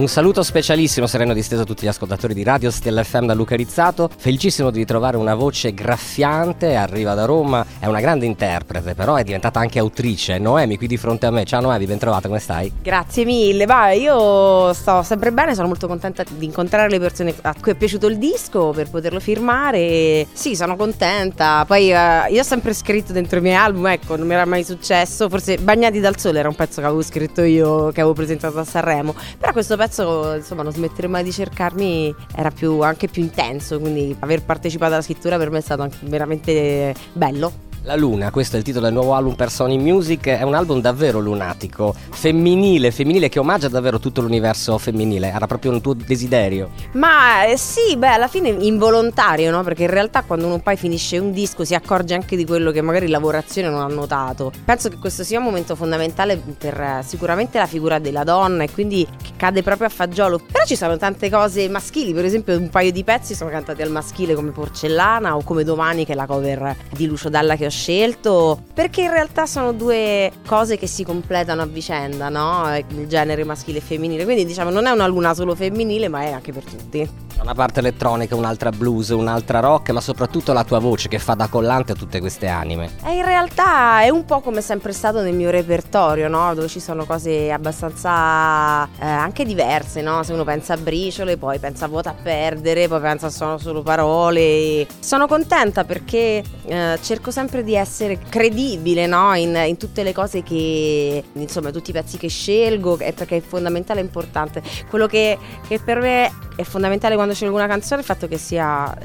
Un saluto specialissimo, sereno disteso a tutti gli ascoltatori di Radio Stella FM da Luca Rizzato. Felicissimo di ritrovare una voce graffiante, arriva da Roma, è una grande interprete, però è diventata anche autrice. Noemi qui di fronte a me. Ciao Noemi, ben trovata, come stai? Grazie mille, io sto sempre bene, sono molto contenta di incontrare le persone a cui è piaciuto il disco per poterlo firmare. Sì, sono contenta. Poi io ho sempre scritto dentro i miei album, ecco, non mi era mai successo. Forse Bagnati dal sole era un pezzo che avevo scritto io, che avevo presentato a Sanremo, però questo pezzo, insomma, Non smettere mai di cercarmi, era anche più intenso, quindi aver partecipato alla scrittura per me è stato anche veramente bello. La Luna, questo è il titolo del nuovo album per Sony Music, è un album davvero lunatico, femminile che omaggia davvero tutto l'universo femminile, era proprio un tuo desiderio? Ma sì, alla fine involontario, no? Perché in realtà quando uno poi finisce un disco si accorge anche di quello che magari lavorazione non ha notato. Penso che questo sia un momento fondamentale per sicuramente la figura della donna e quindi che cade proprio a fagiolo. Però ci sono tante cose maschili, per esempio un paio di pezzi sono cantati al maschile come Porcellana o come Domani, che è la cover di Lucio Dalla che ho scelto, perché in realtà sono due cose che si completano a vicenda, no? Il genere maschile e femminile, quindi diciamo non è una luna solo femminile, ma è anche per tutti. Una parte elettronica, un'altra blues, un'altra rock, ma soprattutto la tua voce che fa da collante a tutte queste anime. E in realtà è un po' come è sempre stato nel mio repertorio, no? Dove ci sono cose abbastanza anche diverse, no? Se uno pensa a Briciole, poi pensa a Vuota a perdere, poi pensa a Sono solo parole. Sono contenta perché cerco sempre di essere credibile, no? In tutte le cose che, insomma, tutti i pezzi che scelgo, perché è fondamentale e importante. Quello che per me è fondamentale quando scelgo una canzone è il fatto che sia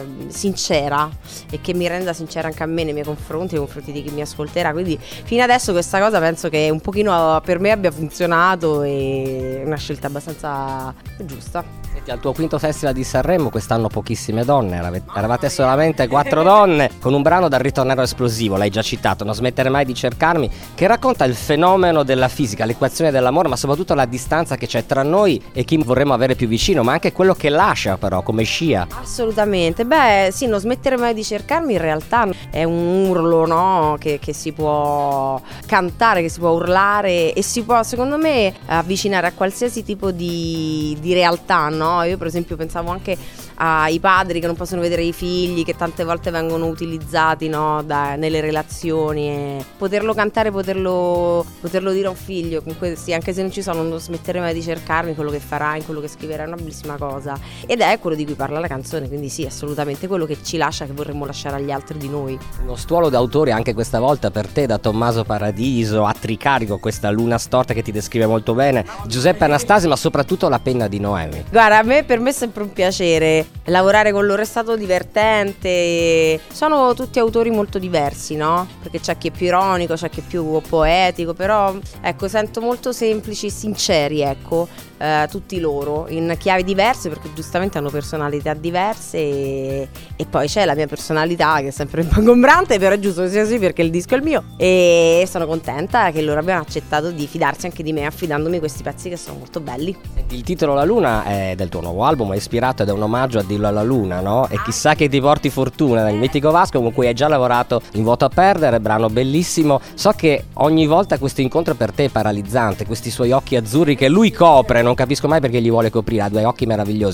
sincera e che mi renda sincera anche a me nei miei confronti di chi mi ascolterà, quindi fino adesso questa cosa penso che un pochino per me abbia funzionato e è una scelta abbastanza giusta. Senti, al tuo quinto festival di Sanremo quest'anno pochissime donne, eravate solamente 4 donne con un brano dal ritornello esplosivo, l'hai già citato, Non smettere mai di cercarmi, che racconta il fenomeno della fisica, l'equazione dell'amore, ma soprattutto la distanza che c'è tra noi e chi vorremmo avere più vicino, ma anche quello che lascia però come scia. Assolutamente, sì, Non smettere mai di cercarmi in realtà è un urlo, no? Che si può cantare, che si può urlare e si può, secondo me, avvicinare a qualsiasi tipo di realtà, no? Io per esempio pensavo anche ai padri che non possono vedere i figli, che tante volte vengono utilizzati, no? Nelle relazioni, e poterlo cantare, poterlo dire a un figlio, comunque sì, anche se non ci sono, non smettere mai di cercarmi, quello che farai, quello che scriverai, è una bellissima cosa ed è quello di cui parla la canzone, quindi sì, assolutamente quello che ci lascia, che vorremmo lasciare agli altri di noi. Uno stuolo d'autore anche questa volta per te da Tommaso Paradiso, a Tricarico, questa luna storta che ti descrive molto bene, Giuseppe Anastasi, ma soprattutto la penna di Noemi. Guarda, per me è sempre un piacere lavorare con loro, è stato divertente, sono tutti autori molto diversi, no? Perché c'è chi è più ironico, c'è chi è più poetico, però ecco, sento molto semplici, sinceri, ecco, tutti loro in chiavi diverse, perché giustamente hanno personalità diverse e poi c'è la mia personalità che è sempre un po' ingombrante, però è giusto che sia così perché il disco è il mio e sono contenta che loro abbiano accettato di fidarsi anche di me affidandomi questi pezzi che sono molto belli. Il titolo La Luna è del tuo nuovo album, è ispirato ed è un omaggio a Dillo alla Luna, no? E chissà che ti porti fortuna del mitico Vasco con cui hai già lavorato in Vuoto a perdere, brano bellissimo. So che ogni volta questo incontro per te è paralizzante, questi suoi occhi azzurri che lui copre, non capisco mai perché gli vuole coprire, ha due occhi meravigliosi.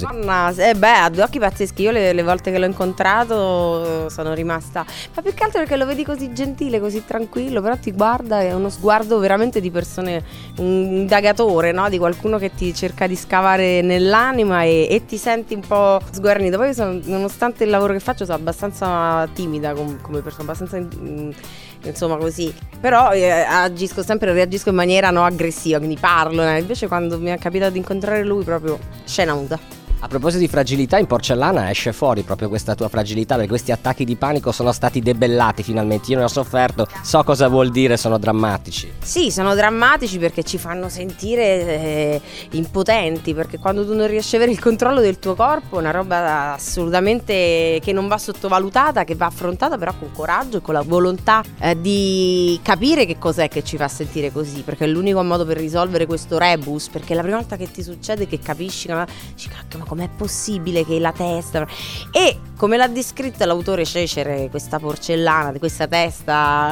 Ha due occhi pazzeschi, io le volte che l'ho incontrato sono rimasta, ma più che altro perché lo vedi così gentile, così tranquillo, però ti guarda, è uno sguardo veramente di persone, un indagatore, no? Di qualcuno che ti cerca di scavare nell'anima e ti senti un po' sguarnito. Poi nonostante il lavoro che faccio sono abbastanza timida come persona, abbastanza insomma così, però reagisco in maniera no aggressiva, quindi parlo, invece quando mi è capitato di incontrare lui proprio scena muta. A proposito di fragilità, in Porcellana esce fuori proprio questa tua fragilità, perché questi attacchi di panico sono stati debellati finalmente. Io ne ho sofferto, so cosa vuol dire, sono drammatici. Sì, sono drammatici perché ci fanno sentire impotenti, perché quando tu non riesci ad avere il controllo del tuo corpo è una roba assolutamente che non va sottovalutata, che va affrontata però con coraggio e con la volontà di capire che cos'è che ci fa sentire così, perché è l'unico modo per risolvere questo rebus, perché la prima volta che ti succede che capisci, ma come com'è possibile che la testa... E come l'ha descritta l'autore Cecere, questa porcellana di questa testa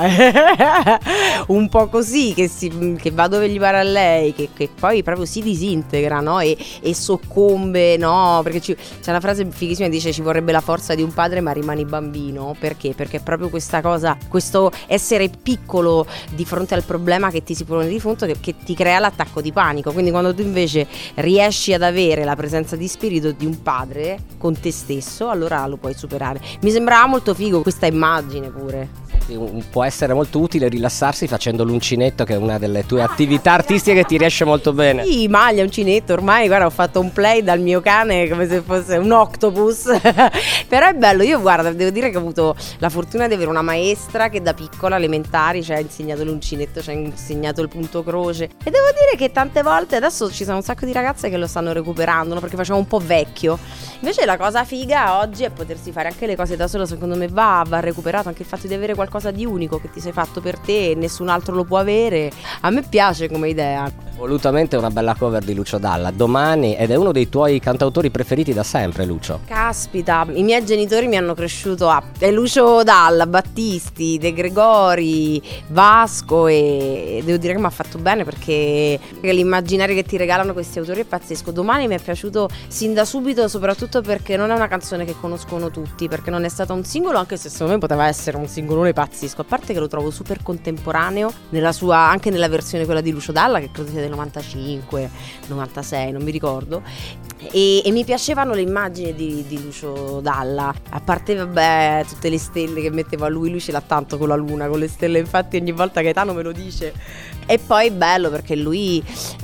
un po' così, che va dove gli pare a lei, che poi proprio si disintegra, no? E soccombe, no? Perché c'è una frase fighissima che dice: ci vorrebbe la forza di un padre ma rimani bambino. Perché? Perché proprio questa cosa, questo essere piccolo di fronte al problema che ti si pone di fronte, che ti crea l'attacco di panico. Quindi quando tu invece riesci ad avere la presenza di spirito di un padre con te stesso, allora lo puoi superare. Mi sembrava molto figo questa immagine pure. Può essere molto utile rilassarsi facendo l'uncinetto, che è una delle tue attività artistiche che ti riesce molto bene. Sì, maglia, uncinetto, ormai guarda, ho fatto un play dal mio cane come se fosse un octopus. Però è bello, io guarda, devo dire che ho avuto la fortuna di avere una maestra che da piccola, elementari, ci ha insegnato l'uncinetto, ci ha insegnato il punto croce, e devo dire che tante volte adesso ci sono un sacco di ragazze che lo stanno recuperando, no? Perché facciamo un po' vecchio. Invece la cosa figa oggi è potersi fare anche le cose da solo. Secondo me va recuperato anche il fatto di avere qualcosa di unico che ti sei fatto per te e nessun altro lo può avere. A me piace come idea. Volutamente una bella cover di Lucio Dalla domani, ed è uno dei tuoi cantautori preferiti da sempre, Lucio. Caspita, i miei genitori mi hanno cresciuto a Lucio Dalla, Battisti, De Gregori, Vasco, e devo dire che mi ha fatto bene, perché l'immaginario che ti regalano questi autori è pazzesco. Domani mi è piaciuto sin da subito, soprattutto perché non è una canzone che conoscono tutti, perché non è stata un singolo, anche se secondo me poteva essere un singolone pazzesco, a parte che lo trovo super contemporaneo nella sua, anche nella versione quella di Lucio Dalla, che credo sia del 95, 96, non mi ricordo, e mi piacevano le immagini di Lucio Dalla, a parte vabbè tutte le stelle che metteva lui ce l'ha tanto con la luna, con le stelle, infatti ogni volta Gaetano me lo dice. E poi bello perché lui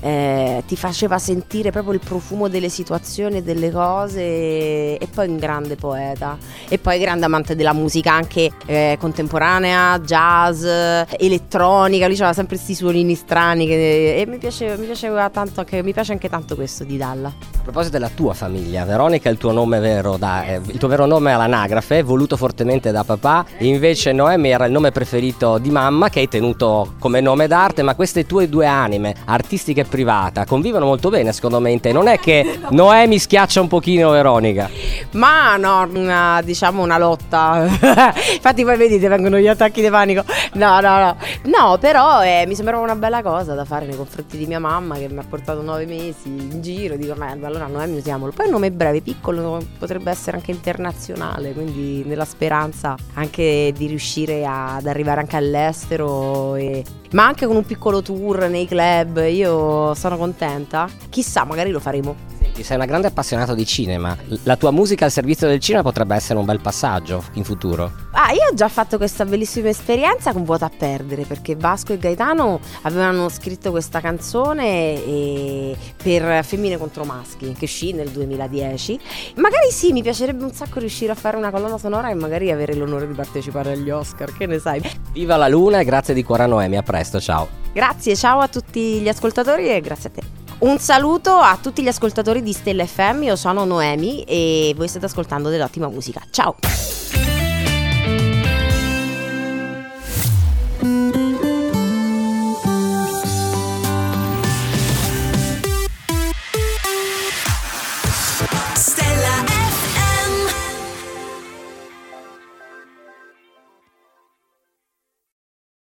ti faceva sentire proprio il profumo delle situazioni e delle cose, e poi un grande poeta, e poi grande amante della musica anche contemporanea, jazz, elettronica. Lui aveva sempre questi suonini strani e mi piaceva tanto, anche mi piace anche tanto questo di Dalla. A proposito della tua famiglia, Veronica è il tuo nome vero, il tuo vero nome all'anagrafe, voluto fortemente da papà, e invece Noemi era il nome preferito di mamma, che hai tenuto come nome d'arte. Ma queste tue due anime, artistica e privata, convivono molto bene secondo me in te. Non è che Noemi schiaccia un pochino Veronica? Ma no, diciamo una lotta. Infatti poi vedete vengono gli attacchi di panico. No, però mi sembrava una bella cosa da fare nei confronti di mia mamma, che mi ha portato 9 mesi in giro. Dico, ma allora Noemi usiamolo. Poi un nome breve, piccolo, potrebbe essere anche internazionale, quindi nella speranza anche di riuscire ad arrivare anche all'estero, ma anche con un piccolo tour nei club. Io sono contenta. Chissà, magari lo faremo. Sei una grande appassionata di cinema. La tua musica al servizio del cinema potrebbe essere un bel passaggio in futuro. Io ho già fatto questa bellissima esperienza con Vuoto a perdere, perché Vasco e Gaetano avevano scritto questa canzone per Femmine contro maschi, che uscì nel 2010. Magari sì, mi piacerebbe un sacco riuscire a fare una colonna sonora e magari avere l'onore di partecipare agli Oscar, che ne sai. Viva la luna e grazie di cuore a Noemi, a presto, ciao. Grazie, ciao a tutti gli ascoltatori e grazie a te. Un saluto a tutti gli ascoltatori di Stella FM, io sono Noemi e voi state ascoltando dell'ottima musica. Ciao!